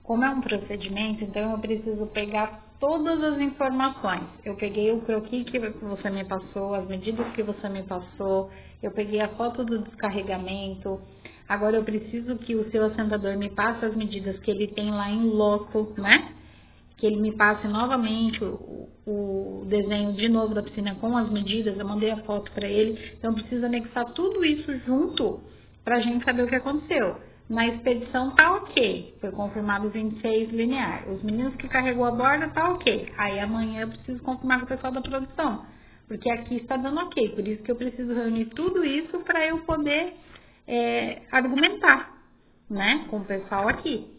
Como é um procedimento, então eu preciso pegar todas as informações. Eu peguei o croquis que você me passou, as medidas que você me passou, eu peguei a foto do descarregamento. Agora eu preciso que o seu assentador me passe as medidas que ele tem lá em loco, né? Que ele me passe novamente o desenho de novo da piscina com as medidas, eu mandei a foto para ele, então precisa anexar tudo isso junto para a gente saber o que aconteceu. Na expedição tá ok, foi confirmado 26 linear. Os meninos que carregou a borda tá ok. Aí amanhã eu preciso confirmar com o pessoal da produção, porque aqui está dando ok, por isso que eu preciso reunir tudo isso para eu poder argumentar, né, com o pessoal aqui.